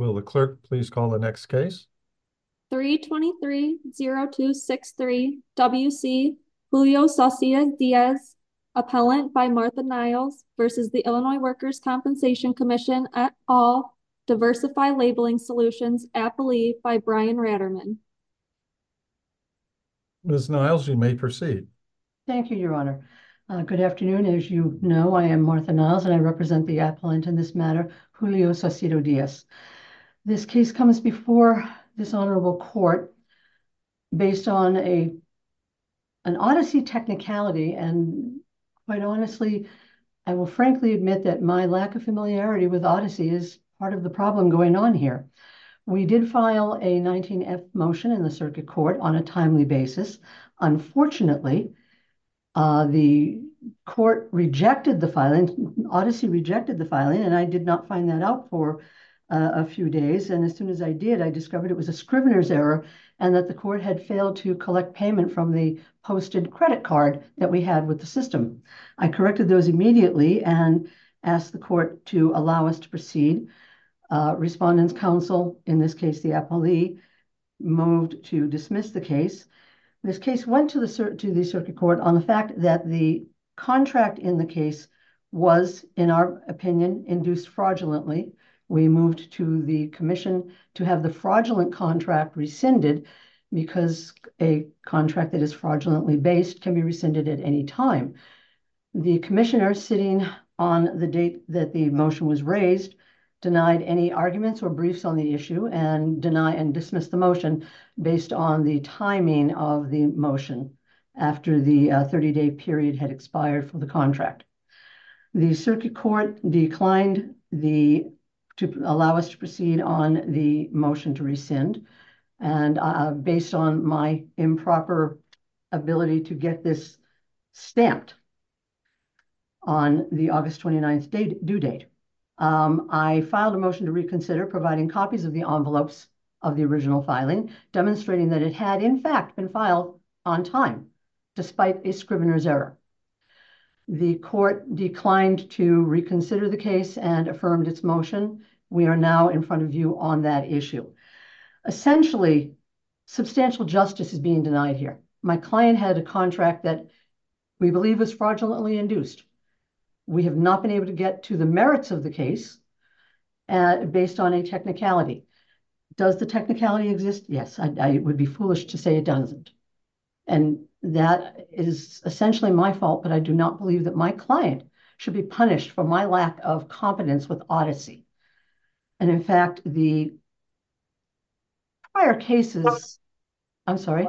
Will the clerk please call the next case? 323-0263 WC Julio Saucia Diaz, appellant by Martha Niles versus the Illinois Workers' Compensation Commission et al. Diversify Labeling Solutions, appellee by Brian Ratterman. Ms. Niles, you may proceed. Thank you, Your Honor. Good afternoon. As you know, I am Martha Niles, and I represent the appellant in this matter, Julio Saucedo Diaz. This case comes before this honorable court based on an Odyssey technicality, and quite honestly, I will frankly admit that my lack of familiarity with Odyssey is part of the problem going on here. We did file a 19F motion in the circuit court on a timely basis. Unfortunately, the court rejected the filing, Odyssey rejected the filing, and I did not find that out for a few days. And as soon as I did, I discovered it was a scrivener's error and that the court had failed to collect payment from the posted credit card that we had with the system. I corrected those immediately and asked the court to allow us to proceed. Respondent's counsel, in this case the appellee, moved to dismiss the case. This case went to the circuit court on the fact that the contract in the case was, in our opinion, induced fraudulently. We moved to the commission to have the fraudulent contract rescinded because a contract that is fraudulently based can be rescinded at any time. The commissioner, sitting on the date that the motion was raised, denied any arguments or briefs on the issue and dismissed the motion based on the timing of the motion after the 30-day period had expired for the contract. The circuit court declined to allow us to proceed on the motion to rescind, and based on my improper ability to get this stamped on the August 29th due date, I filed a motion to reconsider, providing copies of the envelopes of the original filing, demonstrating that it had in fact been filed on time, despite a scrivener's error. The court declined to reconsider the case and affirmed its motion. We are now in front of you on that issue. Essentially, substantial justice is being denied here. My client had a contract that we believe was fraudulently induced. We have not been able to get to the merits of the case based on a technicality. Does the technicality exist? Yes, I would be foolish to say it doesn't. And that is essentially my fault, but I do not believe that my client should be punished for my lack of competence with Odyssey. And in fact, the prior cases, I'm sorry,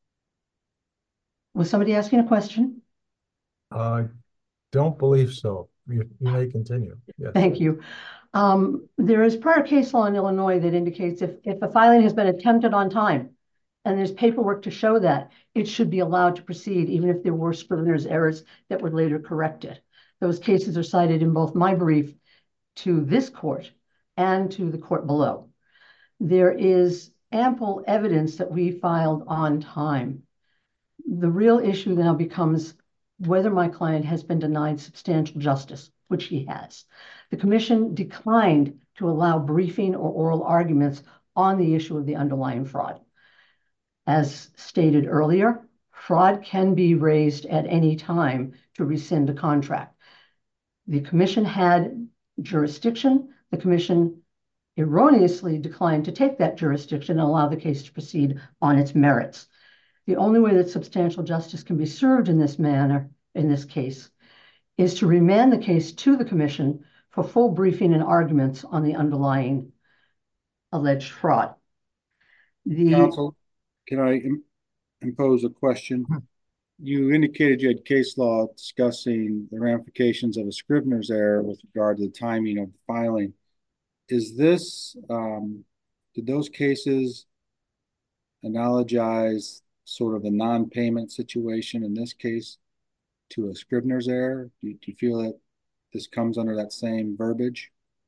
was somebody asking a question? I don't believe so. You may continue. Yes. Thank you. There is prior case law in Illinois that indicates if a filing has been attempted on time and there's paperwork to show that, it should be allowed to proceed, even if there were scrivener's errors that were later corrected. Those cases are cited in both my brief to this court and to the court below. There is ample evidence that we filed on time. The real issue now becomes whether my client has been denied substantial justice, which he has. The commission declined to allow briefing or oral arguments on the issue of the underlying fraud. As stated earlier, fraud can be raised at any time to rescind a contract. The commission had jurisdiction. The commission erroneously declined to take that jurisdiction and allow the case to proceed on its merits. The only way that substantial justice can be served in this manner, in this case, is to remand the case to the commission for full briefing and arguments on the underlying alleged fraud. Counsel, can I impose a question? You indicated you had case law discussing the ramifications of a scrivener's error with regard to the timing of filing. Is this, did those cases analogize sort of a non-payment situation in this case to a scrivener's error? Do you feel that this comes under that same verbiage?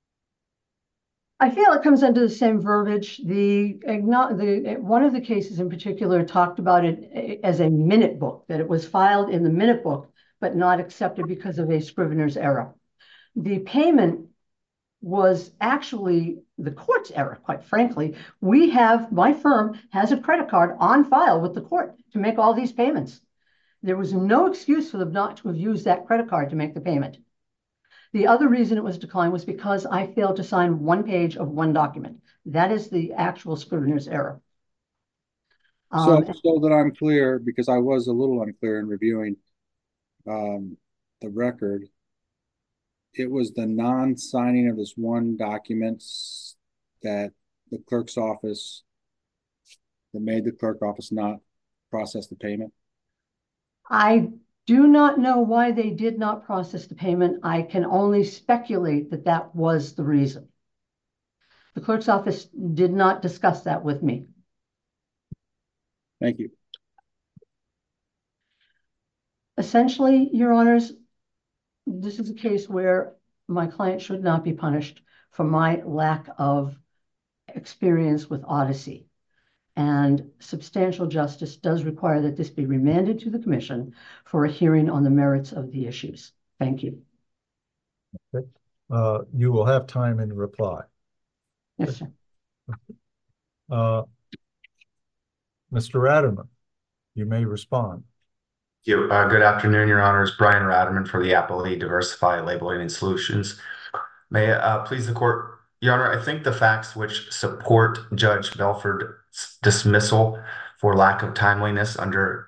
I feel it comes under the same verbiage. One of the cases in particular talked about it as a minute book, that it was filed in the minute book, but not accepted because of a scrivener's error. The payment was actually the court's error, quite frankly. My firm has a credit card on file with the court to make all these payments. There was no excuse for them not to have used that credit card to make the payment. The other reason it was declined was because I failed to sign one page of one document. That is the actual scrivener's error. So that I'm clear, because I was a little unclear in reviewing the record, it was the non-signing of this one document that the clerk's office, that made the clerk office not process the payment? I do not know why they did not process the payment. I can only speculate that that was the reason. The clerk's office did not discuss that with me. Thank you. Essentially, Your Honors, this is a case where my client should not be punished for my lack of experience with Odyssey. And substantial justice does require that this be remanded to the commission for a hearing on the merits of the issues. Thank you. Okay. You will have time in reply. Yes, sir. Mr. Ratterman, you may respond. Thank you. Good afternoon, Your Honors. Brian Ratterman for the Appellee Diversify Labeling and Solutions. May it please the court. Your Honor, I think the facts which support Judge Belford's dismissal for lack of timeliness under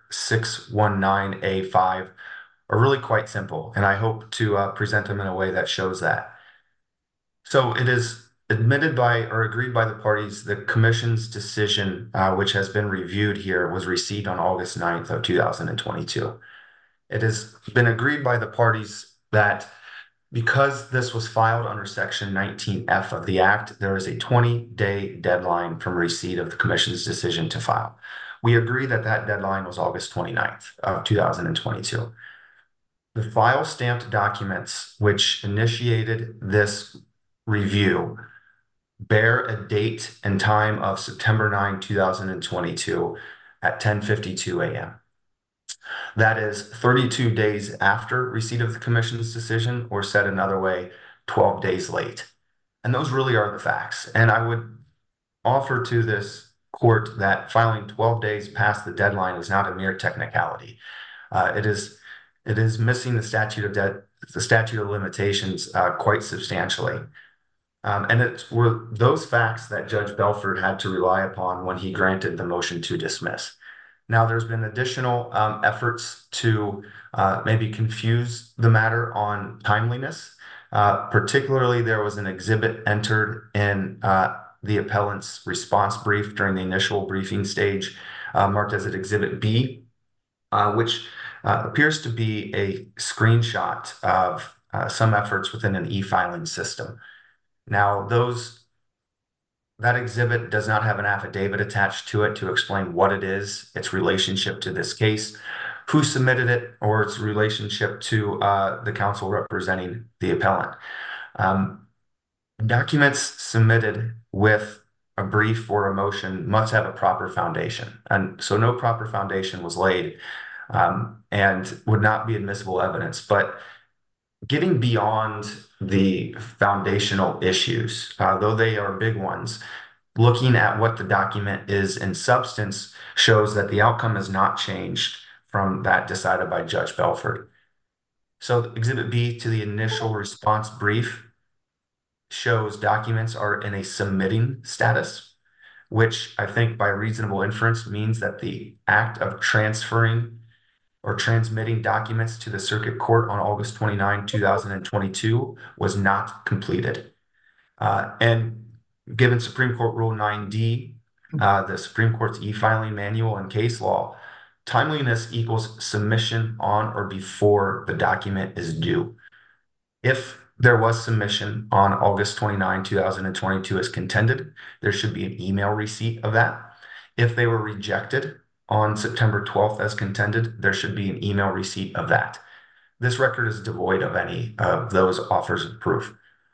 619A5 are really quite simple, and I hope to present them in a way that shows that. So it is admitted by or agreed by the parties, the commission's decision, which has been reviewed here, was received on August 9th of 2022. It has been agreed by the parties that because this was filed under Section 19F of the Act, there is a 20-day deadline from receipt of the commission's decision to file. We agree that that deadline was August 29th of 2022. The file stamped documents which initiated this review bear a date and time of September 9, 2022 at 10:52 a.m. That is 32 days after receipt of the commission's decision, or said another way, 12 days late. And those really are the facts. And I would offer to this court that filing 12 days past the deadline is not a mere technicality. It is missing the statute of limitations quite substantially. And it were those facts that Judge Belford had to rely upon when he granted the motion to dismiss. Now, there's been additional efforts to maybe confuse the matter on timeliness. Particularly, there was an exhibit entered in the appellant's response brief during the initial briefing stage, marked as an Exhibit B, which appears to be a screenshot of some efforts within an e-filing system. Now, that exhibit does not have an affidavit attached to it to explain what it is, its relationship to this case, who submitted it, or its relationship to the counsel representing the appellant. Documents submitted with a brief or a motion must have a proper foundation. And so no proper foundation was laid and would not be admissible evidence. But getting beyond the foundational issues, though they are big ones, looking at what the document is in substance shows that the outcome has not changed from that decided by Judge Belford. So Exhibit B to the initial response brief shows documents are in a submitting status, which I think by reasonable inference means that the act of transferring or transmitting documents to the circuit court on August 29, 2022 was not completed. And given Supreme Court Rule 9D, the Supreme Court's e-filing manual and case law, timeliness equals submission on or before the document is due. If there was submission on August 29, 2022 as contended, there should be an email receipt of that. If they were rejected on September 12th as contended, there should be an email receipt of that. This record is devoid of any of those offers of proof.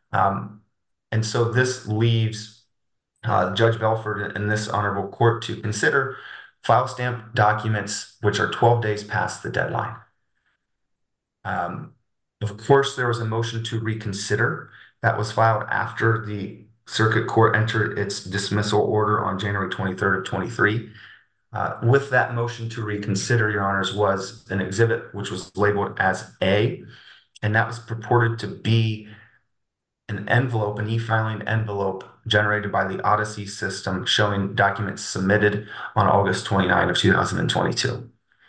And so this leaves Judge Belford and this honorable court to consider file stamp documents which are 12 days past the deadline. Of course, there was a motion to reconsider that was filed after the circuit court entered its dismissal order on January 23rd of 23. With that motion to reconsider, Your Honors, was an exhibit which was labeled as A, and that was purported to be an envelope, an e-filing envelope generated by the Odyssey system showing documents submitted on August 29 of 2022.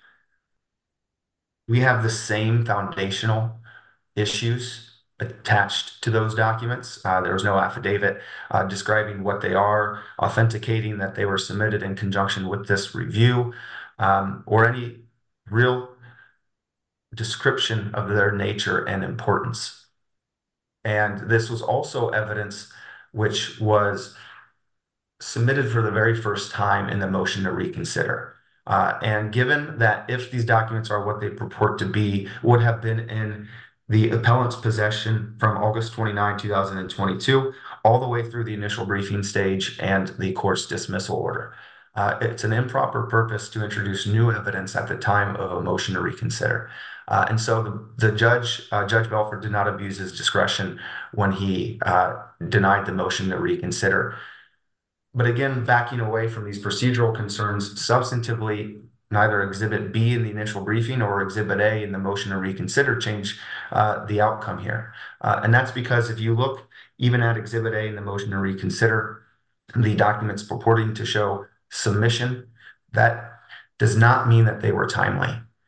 We have the same foundational issues attached to those documents. There was no affidavit describing what they are, authenticating that they were submitted in conjunction with this review, or any real description of their nature and importance. And this was also evidence which was submitted for the very first time in the motion to reconsider. And given that if these documents are what they purport to be, would have been in the appellant's possession from August 29, 2022, all the way through the initial briefing stage and the court's dismissal order. It's an improper purpose to introduce new evidence at the time of a motion to reconsider. And so the judge, Judge Belford, did not abuse his discretion when he denied the motion to reconsider. But again, backing away from these procedural concerns, substantively, neither Exhibit B in the initial briefing or Exhibit A in the motion to reconsider change the outcome here. And that's because if you look even at Exhibit A in the motion to reconsider, the documents purporting to show submission, that does not mean that they were timely.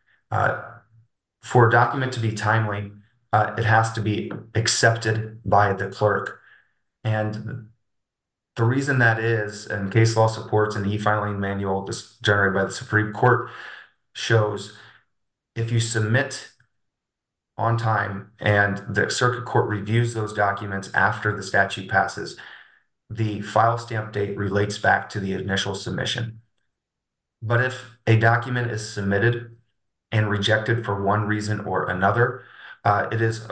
For a document to be timely, it has to be accepted by the clerk. And the reason that is, and case law supports an e-filing manual generated by the Supreme Court shows, if you submit on time and the circuit court reviews those documents after the statute passes, the file stamp date relates back to the initial submission. But if a document is submitted and rejected for one reason or another, it is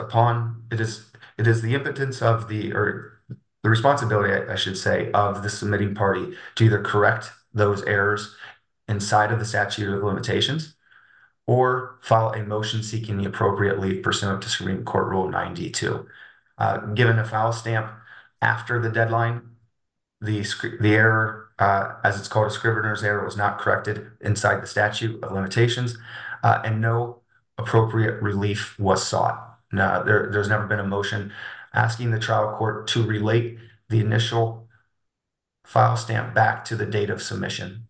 the impotence of the responsibility, I should say, of the submitting party to either correct those errors inside of the statute of limitations or file a motion seeking the appropriate leave pursuant to Supreme Court Rule 9D2. Given a file stamp after the deadline, the error, as it's called, a scrivener's error, was not corrected inside the statute of limitations, and no appropriate relief was sought. Now, there's never been a motion asking the trial court to relate the initial file stamp back to the date of submission,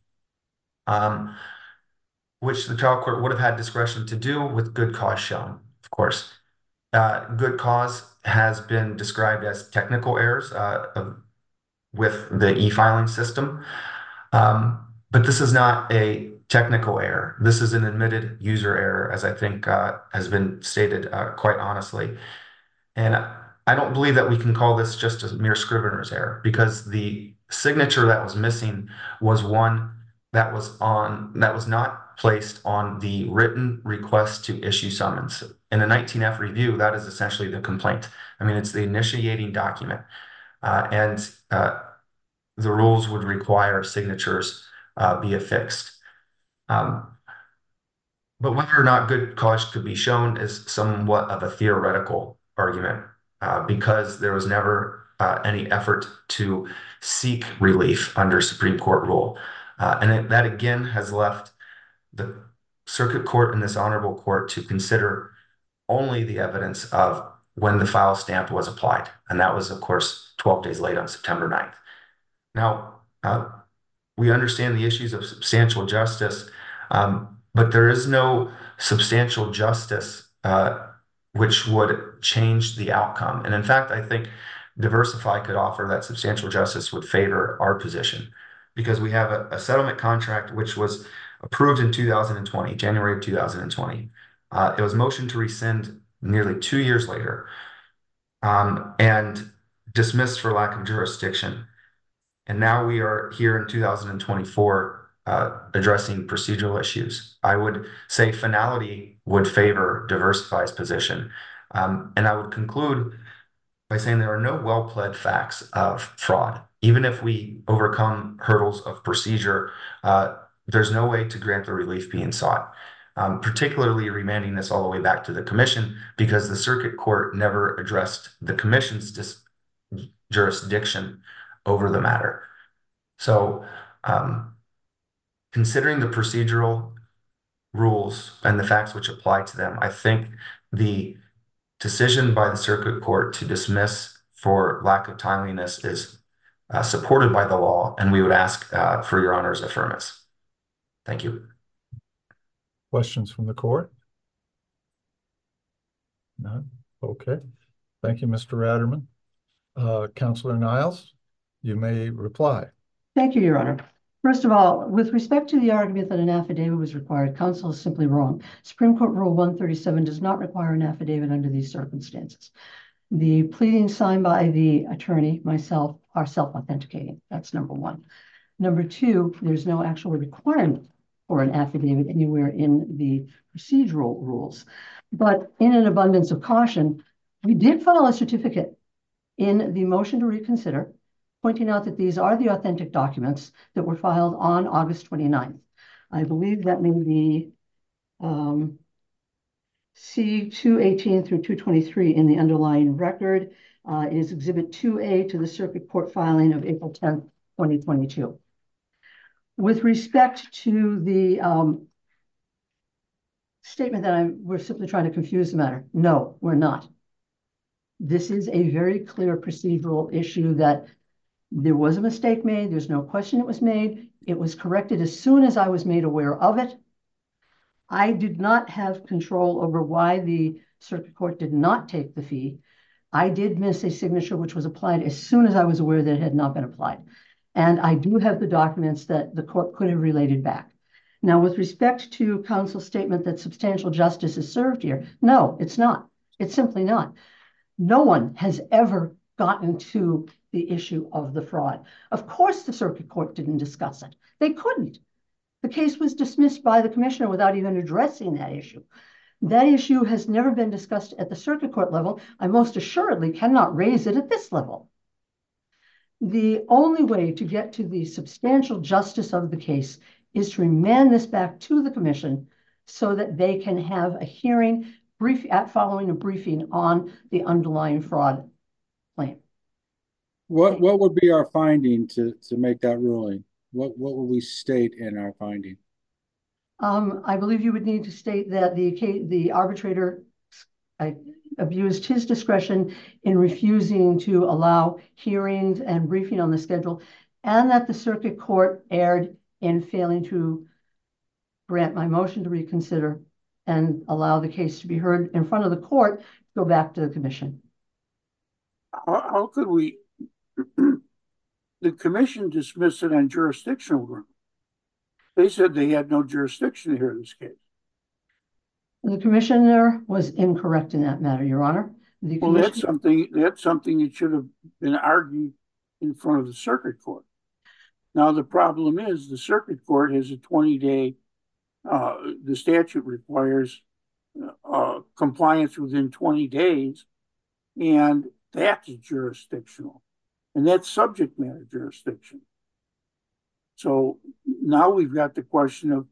which the trial court would have had discretion to do with good cause shown, of course. Good cause has been described as technical errors with the e-filing system, but this is not a technical error. This is an admitted user error, as I think has been stated quite honestly. And I don't believe that we can call this just a mere scrivener's error, because the signature that was missing was one that was not placed on the written request to issue summons. In a 19F review, that is essentially the complaint. I mean, it's the initiating document, and the rules would require signatures be affixed. But whether or not good cause could be shown is somewhat of a theoretical argument, because there was never any effort to seek relief under Supreme Court rule. And that again has left the circuit court and this honorable court to consider only the evidence of when the file stamp was applied. And that was, of course, 12 days late on September 9th. Now, we understand the issues of substantial justice, but there is no substantial justice which would change the outcome. And in fact, I think Diversify could offer that substantial justice would favor our position, because we have a settlement contract which was approved in 2020, January of 2020. It was motioned to rescind nearly 2 years later, and dismissed for lack of jurisdiction. And now we are here in 2024 addressing procedural issues. I would say finality would favor Diversify's position. And I would conclude by saying there are no well-pled facts of fraud. Even if we overcome hurdles of procedure, there's no way to grant the relief being sought. particularly remanding this all the way back to the commission because the circuit court never addressed the commission's jurisdiction over the matter. So, considering the procedural rules and the facts which apply to them, I think the decision by the circuit court to dismiss for lack of timeliness is supported by the law, and we would ask for your honor's affirmance. Thank you. Questions from the court? None? Okay. Thank you, Mr. Ratterman. Counselor Niles, you may reply. Thank you, Your Honor. First of all, with respect to the argument that an affidavit was required, counsel is simply wrong. Supreme Court Rule 137 does not require an affidavit under these circumstances. The pleadings signed by the attorney, myself, are self-authenticating. That's number one. Number two, there's no actual requirement for an affidavit anywhere in the procedural rules. But in an abundance of caution, we did file a certificate in the motion to reconsider, pointing out that these are the authentic documents that were filed on August 29th. I believe that may be C-218 through 223 in the underlying record. It is Exhibit 2A to the Circuit Court filing of April 10th, 2022. With respect to the statement that we're simply trying to confuse the matter, no, we're not. This is a very clear procedural issue that there was a mistake made. There's no question it was made. It was corrected as soon as I was made aware of it. I did not have control over why the circuit court did not take the fee. I did miss a signature which was applied as soon as I was aware that it had not been applied. And I do have the documents that the court could have related back. Now, with respect to counsel's statement that substantial justice is served here, no, it's not. It's simply not. No one has ever gotten to the issue of the fraud. Of course, the circuit court didn't discuss it. They couldn't. The case was dismissed by the commissioner without even addressing that issue. That issue has never been discussed at the circuit court level. I most assuredly cannot raise it at this level. The only way to get to the substantial justice of the case is to remand this back to the commission so that they can have a hearing following a briefing on the underlying fraud claim. What would be our finding to make that ruling? What will we state in our finding? I believe you would need to state that the arbitrator abused his discretion in refusing to allow hearings and briefing on the schedule, and that the circuit court erred in failing to grant my motion to reconsider and allow the case to be heard in front of the court, go back to the commission. How could we? The commission dismissed it on jurisdictional grounds. They said they had no jurisdiction to hear this case. The commissioner was incorrect in that matter, Your Honor. Well, that's something that should have been argued in front of the circuit court. Now, the problem is the circuit court has a 20-day, the statute requires compliance within 20 days, and that's jurisdictional, and that's subject matter jurisdiction. So now we've got the question of,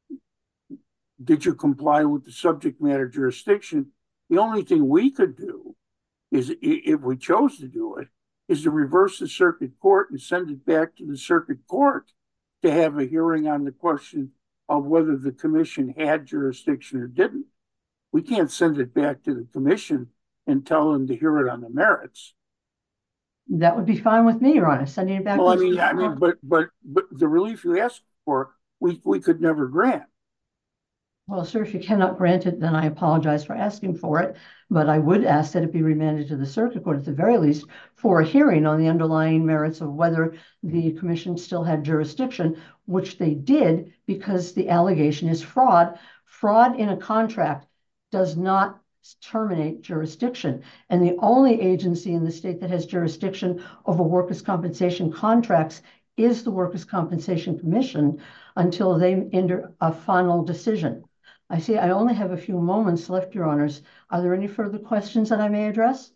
did you comply with the subject matter jurisdiction? The only thing we could do is, if we chose to do it, is to reverse the circuit court and send it back to the circuit court to have a hearing on the question of whether the commission had jurisdiction or didn't. We can't send it back to the commission and tell them to hear it on the merits. That would be fine with me, Your Honor, sending it back. Well, but the relief you asked for, we could never grant. Well, sir, if you cannot grant it, then I apologize for asking for it, but I would ask that it be remanded to the circuit court at the very least for a hearing on the underlying merits of whether the commission still had jurisdiction, which they did, because the allegation is fraud. Fraud in a contract does not terminate jurisdiction. And the only agency in the state that has jurisdiction over workers' compensation contracts is the Workers' Compensation Commission until they enter a final decision. I see I only have a few moments left, Your Honors. Are there any further questions that I may address?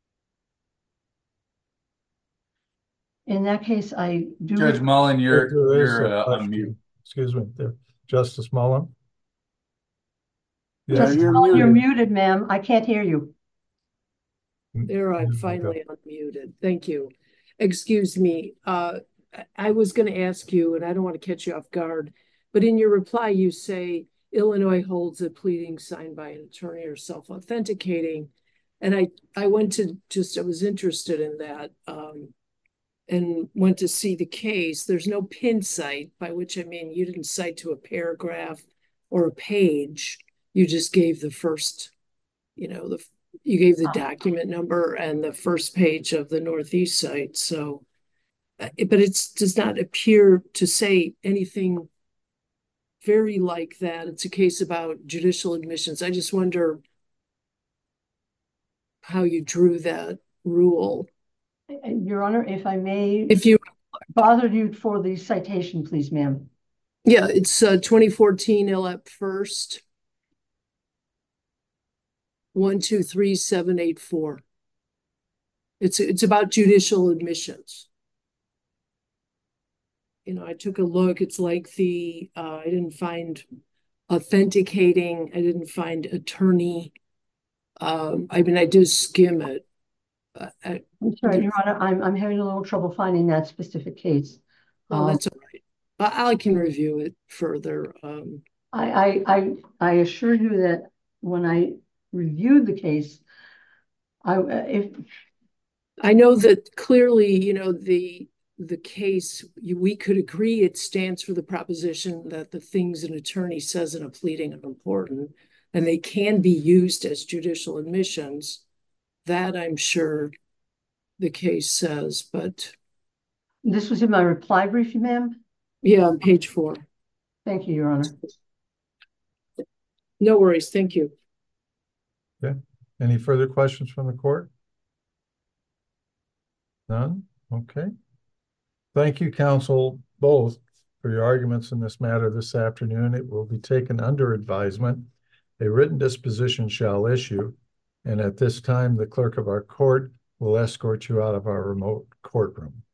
In that case, I do. Judge Mullen, you're There is a on question. mute. Excuse me, there. Justice Mullen. Yeah, Just you're you're muted. muted, ma'am. I can't hear you. There, I'm There we go. finally unmuted. Thank you. Excuse me. I was going to ask you, and I don't want to catch you off guard, but in your reply, you say Illinois holds a pleading signed by an attorney or self-authenticating. And I went to I was interested in that and went to see the case. There's no pin site, by which I mean you didn't cite to a paragraph or a page. You just gave the first, you gave the document number and the first page of the Northeast site. So, but it does not appear to say anything very like that. It's a case about judicial admissions. I just wonder how you drew that rule. Your Honor, if I may If you, bother you for the citation, please, ma'am. yeah, it's 2014 ILAP first. 123784. It's about judicial admissions. I took a look. It's like I didn't find authenticating. I didn't find attorney. I mean, I did skim it. I'm sorry, Your Honor, I'm having a little trouble finding that specific case. Well, that's all right. I can review it further. I assure you that when I reviewed the case, I know that clearly, the case, we could agree it stands for the proposition that the things an attorney says in a pleading are important, and they can be used as judicial admissions. That I'm sure the case says, but this was in my reply brief, ma'am. yeah, on page 4. Thank you, Your Honor. No worries. Thank you. Okay. Any further questions from the court? None? Okay. Thank you, counsel, both, for your arguments in this matter this afternoon. It will be taken under advisement. A written disposition shall issue, and at this time, the clerk of our court will escort you out of our remote courtroom.